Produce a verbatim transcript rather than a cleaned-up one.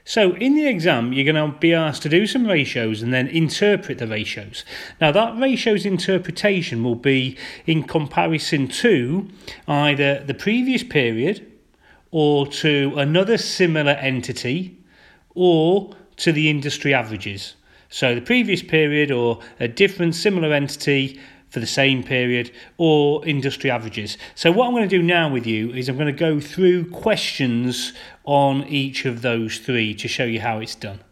So in the exam, you're going to be asked to do some ratios and then interpret the ratios. Now that ratios interpretation will be in comparison to either the previous period or to another similar entity or to the industry averages. So the previous period or a different similar entity for the same period or industry averages. So what I'm going to do now with you is I'm going to go through questions on each of those three to show you how it's done.